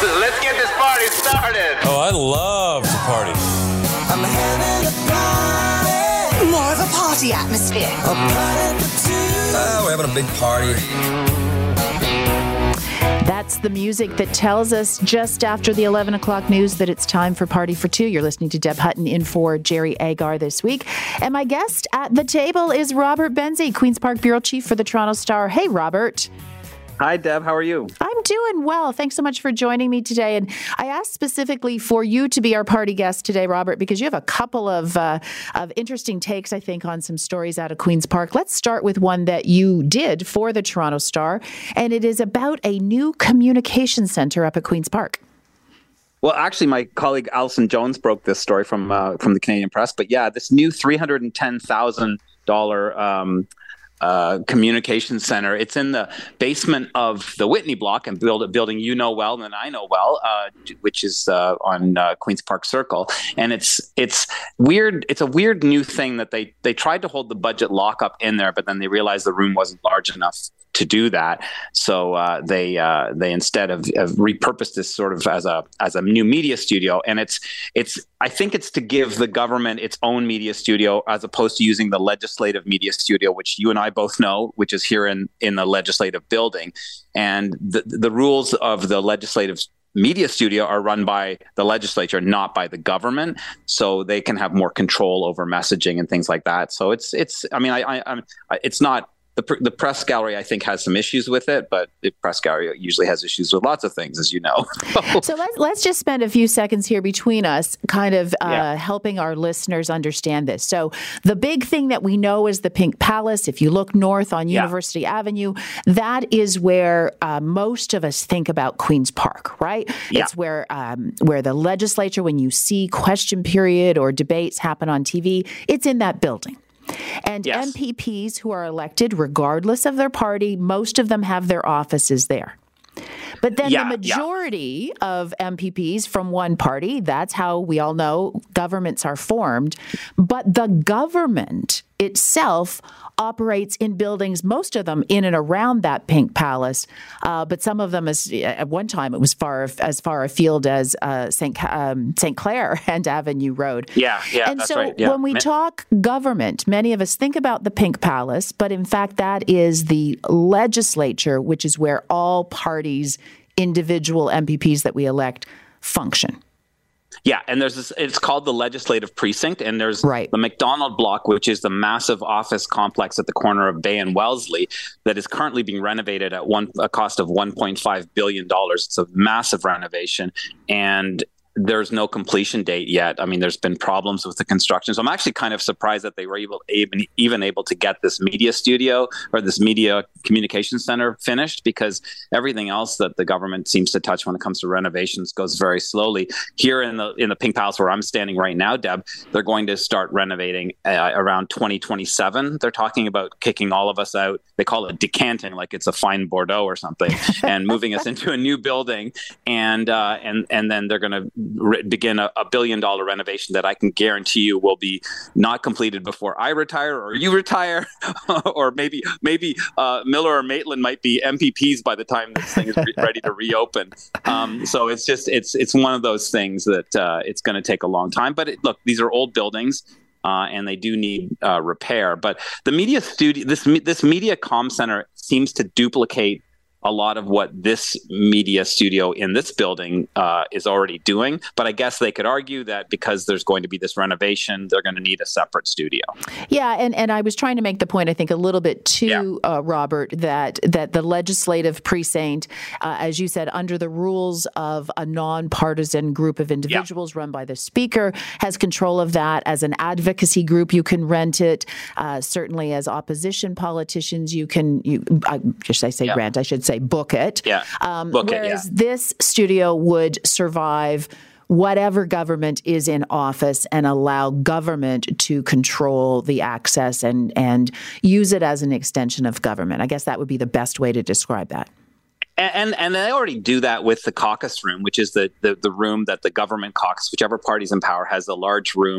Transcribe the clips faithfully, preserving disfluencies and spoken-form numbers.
Let's get this party started. Oh, I love to party. I'm having a party. More of a party atmosphere. A party for two. Oh, we're having a big party. That's the music that tells us just after the eleven o'clock news that it's time for Party for Two. You're listening to Deb Hutton in for Jerry Agar this week. And my guest at the table is Robert Benzie, Queen's Park Bureau Chief for the Toronto Star. Hey, Robert. Hi, Deb. How are you? I'm doing well. Thanks so much for joining me today. And I asked specifically for you to be our party guest today, Robert, because you have a couple of uh, of interesting takes, I think, on some stories out of Queen's Park. Let's start with one that you did for the Toronto Star, and it is about a new communication center up at Queen's Park. Well, actually, my colleague Alison Jones broke this story from uh, from the Canadian Press. But yeah, this new three hundred ten thousand dollars um Uh, communication center. It's in the basement of the Whitney Block and build a building you know well and I know well, uh, which is uh, on uh, Queen's Park Circle. And it's it's weird. It's a weird new thing that they they tried to hold the budget lockup in there, but then they realized the room wasn't large enough to do that. So uh, they uh, they instead have, have repurposed this sort of as a as a new media studio. And it's it's I think it's to give the government its own media studio as opposed to using the legislative media studio, which you and I both know, which is here in, in the legislative building. And the the rules of the legislative media studio are run by the legislature, not by the government. So they can have more control over messaging and things like that. So it's it's I mean I, I I'm it's not. The, the press gallery, I think, has some issues with it, but the press gallery usually has issues with lots of things, as you know. So let's let's just spend a few seconds here between us, kind of uh, Yeah. helping our listeners understand this. So the big thing that we know is the Pink Palace. If you look north on Yeah. University Avenue, that is where uh, most of us think about Queen's Park, right? Yeah. It's where um, where the legislature, when you see question period or debates happen on T V, it's in that building. And Yes. M P Ps who are elected, regardless of their party, most of them have their offices there. But then Yeah, the yeah. majority of M P Ps from one party, that's how we all know governments are formed. But the government itself operates in buildings, most of them in and around that Pink Palace. Uh, but some of them, is, at one time, it was far as far afield as uh, Saint Um, Saint Clair and Avenue Road. Yeah, yeah, And that's so right. Yeah. when we Ma- talk government, many of us think about the Pink Palace, but in fact, that is the legislature, which is where all parties, individual M P Ps that we elect, function. Yeah, and there's this, it's called the Legislative Precinct, and there's Right. the McDonald Block, which is the massive office complex at the corner of Bay and Wellesley that is currently being renovated at one a cost of one point five billion dollars. It's a massive renovation, and there's no completion date yet. I mean, there's been problems with the construction. So I'm actually kind of surprised that they were able, even, even able to get this media studio or this media communication center finished, because everything else that the government seems to touch when it comes to renovations goes very slowly. Here in the in the Pink Palace where I'm standing right now, Deb, they're going to start renovating uh, around twenty twenty-seven. They're talking about kicking all of us out. They call it decanting, like it's a fine Bordeaux or something, and moving us into a new building. And uh, and and then they're going to re- begin a, a billion dollar renovation that I can guarantee you will be not completed before I retire or you retire, or maybe maybe uh, Miller or Maitland might be M P Ps by the time this thing is re- ready to reopen. Um, so it's just it's it's one of those things that uh, it's going to take a long time. But it, look, these are old buildings. Uh, and they do need uh, repair. But the media studio, this this media comm center seems to duplicate a lot of what this media studio in this building uh, is already doing. But I guess they could argue that because there's going to be this renovation, they're going to need a separate studio. Yeah, and, and I was trying to make the point, I think, a little bit too, yeah. uh, Robert, that that the legislative precinct, uh, as you said, under the rules of a nonpartisan group of individuals yeah. run by the Speaker, has control of that. As an advocacy group, you can rent it. Uh, certainly as opposition politicians, you can, you, I, should I say yeah. rent? I should say book it. Yeah. Um, book whereas it, yeah. this studio would survive whatever government is in office and allow government to control the access and, and use it as an extension of government. I guess that would be the best way to describe that. And, and and they already do that with the caucus room, which is the, the, the room that the government caucus, whichever party's in power, has a large room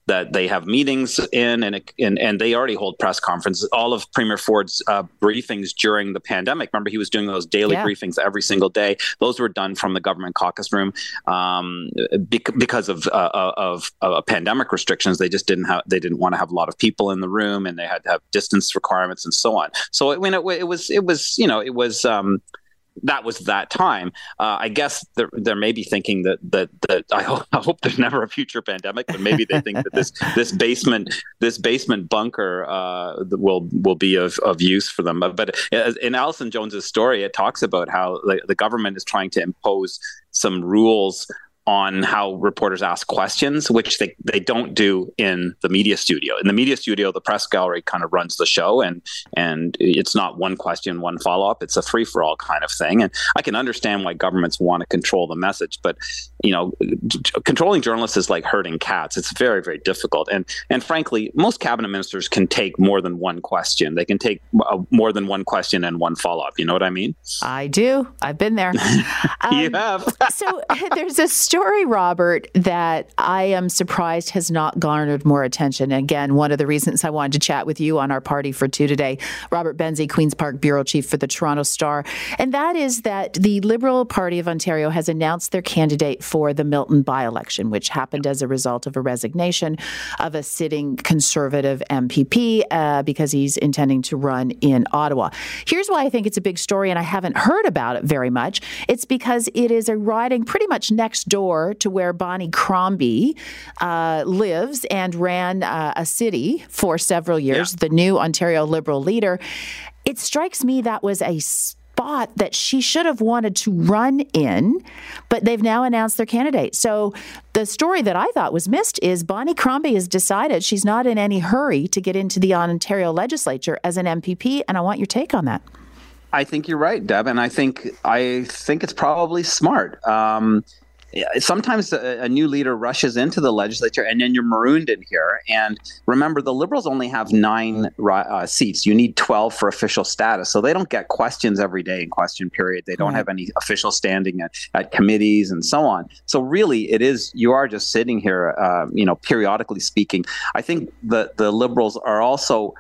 that they have meetings in, and and, and they already hold press conferences. All of Premier Ford's uh, briefings during the pandemic, remember he was doing those daily yeah. briefings every single day. Those were done from the government caucus room um, bec- because of, uh, of of pandemic restrictions. They just didn't have they didn't want to have a lot of people in the room, and they had to have distance requirements and so on. So it, when it, it was it was you know it was. Um, That was that time. Uh, I guess they're, they're maybe thinking that that that I hope, I hope there's never a future pandemic, but maybe they think that this this basement this basement bunker uh, will will be of, of use for them. But, but in Alison Jones's story, it talks about how the, the government is trying to impose some rules on how reporters ask questions, which they, they don't do in the media studio. In the media studio, the press gallery kind of runs the show, and and it's not one question, one follow-up. It's a free-for-all kind of thing. And I can understand why governments want to control the message, but you know, controlling journalists is like herding cats. It's very, very difficult. And and frankly, most cabinet ministers can take more than one question. They can take uh, more than one question and one follow-up. You know what I mean? I do. I've been there. um, you have. So there's a story Story, Robert, that I am surprised has not garnered more attention. Again, one of the reasons I wanted to chat with you on our Party for Two today, Robert Benzie, Queen's Park Bureau Chief for the Toronto Star, and that is that the Liberal Party of Ontario has announced their candidate for the Milton by-election, which happened as a result of a resignation of a sitting Conservative M P P uh, because he's intending to run in Ottawa. Here's why I think it's a big story, and I haven't heard about it very much. It's because it is a riding pretty much next door to where Bonnie Crombie uh, lives and ran uh, a city for several years, yeah. the new Ontario Liberal leader. It strikes me that was a spot that she should have wanted to run in, but they've now announced their candidate. So the story that I thought was missed is Bonnie Crombie has decided she's not in any hurry to get into the Ontario legislature as an M P P, and I want your take on that. I think you're right, Deb, and I think I think it's probably smart. Um, Sometimes a, a new leader rushes into the legislature and then you're marooned in here. And remember, the Liberals only have nine uh, seats. You need twelve for official status. So they don't get questions every day in question period. They don't right. have any official standing at, at committees and so on. So really, it is you are just sitting here, uh, you know, periodically speaking. I think the, the Liberals are also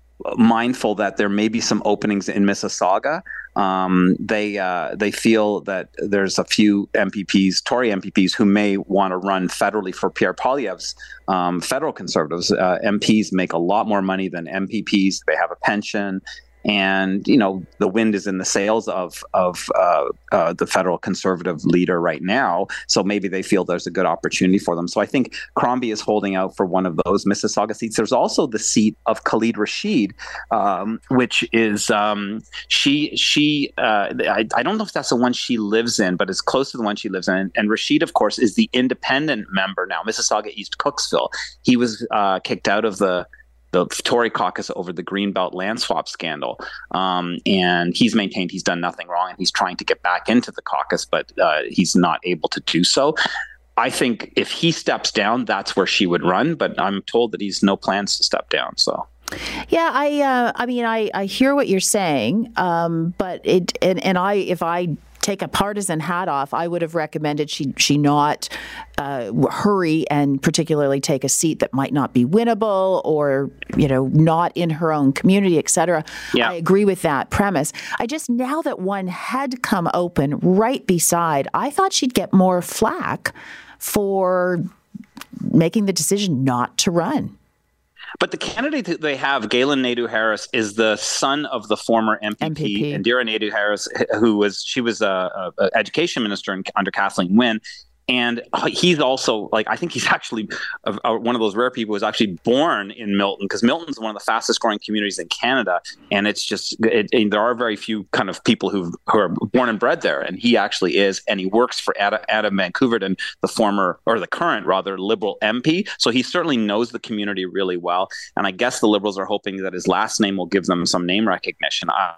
mindful that there may be some openings in Mississauga. Um, they uh, they feel that there's a few M P Ps, Tory M P Ps, who may want to run federally for Pierre Poilievre's um, federal Conservatives. Uh, M Ps make a lot more money than M P Ps. They have a pension. And, you know, the wind is in the sails of of uh, uh, the federal Conservative leader right now. So maybe they feel there's a good opportunity for them. So I think Crombie is holding out for one of those Mississauga seats. There's also the seat of Khalid Rashid, um, which is um, she she uh, I, I don't know if that's the one she lives in, but it's close to the one she lives in. And, and Rashid, of course, is the independent member now, Mississauga East Cooksville. He was uh, kicked out of the the Tory caucus over the Greenbelt land swap scandal. Um, and he's maintained he's done nothing wrong and he's trying to get back into the caucus, but uh, he's not able to do so. I think if he steps down, that's where she would run, but I'm told that he's no plans to step down. So. Yeah, I, uh, I mean, I, I hear what you're saying, um, but it, and, and I, if I take a partisan hat off, I would have recommended she she not uh, hurry and particularly take a seat that might not be winnable or, you know, not in her own community, et cetera. Yeah. I agree with that premise. I just, now that one had come open right beside, I thought she'd get more flack for making the decision not to run. But the candidate that they have, Galen Naidoo-Harris, is the son of the former M P P, M P P. Indira Naidoo-Harris, who was she was a, a education minister in, under Kathleen Wynne. And he's also, like, I think he's actually a, a, one of those rare people who's actually born in Milton, because Milton's one of the fastest growing communities in Canada. And it's just, it, it, there are very few kind of people who who are born and bred there. And he actually is, and he works for Adam, Adam Van Couverton, the former, or the current rather, Liberal M P. So he certainly knows the community really well. And I guess the Liberals are hoping that his last name will give them some name recognition. I,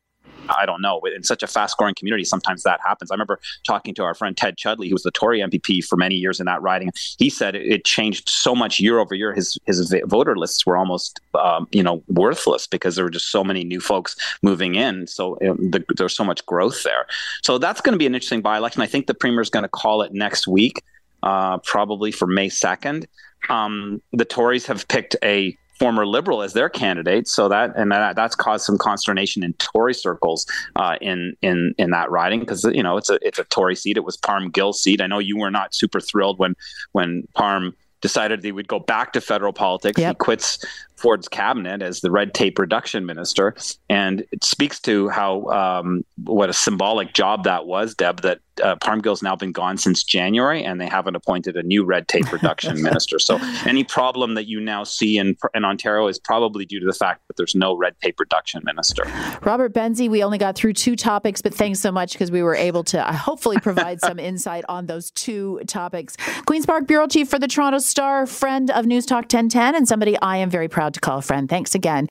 I don't know. In such a fast-growing community, sometimes that happens. I remember talking to our friend Ted Chudley, who was the Tory M P P for many years in that riding. He said it changed so much year over year. His his voter lists were almost, um, you know, worthless because there were just so many new folks moving in. So um, the, there's so much growth there. So that's going to be an interesting by-election. I think the Premier is going to call it next week. uh, probably for May second. Um, the Tories have picked a former Liberal as their candidate, so that and that, that's caused some consternation in Tory circles uh, in in in that riding, because you know it's a it's a Tory seat. It was Parm Gill's seat. I know you were not super thrilled when when Parm decided that he would go back to federal politics. Yep. He quits Ford's cabinet as the red tape reduction minister, and it speaks to how um, what a symbolic job that was, Deb. That uh, Parm Gill's now been gone since January, and they haven't appointed a new red tape reduction minister. So any problem that you now see in in Ontario is probably due to the fact that there's no red tape reduction minister. Robert Benzie, we only got through two topics, but thanks so much because we were able to uh, hopefully provide some insight on those two topics. Queen's Park Bureau Chief for the Toronto Star, friend of News Talk ten ten, and somebody I am very proud to call a friend. Thanks again.